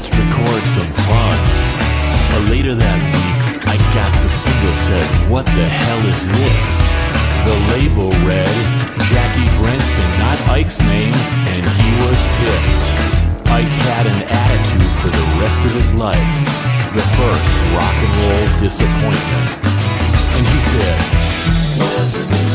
let's record some fun. Later that week, I got the single said, what the hell is this? The label read, Jackie Brenston, not Ike's name, and he was pissed. Ike had an attitude for the rest of his life, the first rock and roll disappointment. And he said,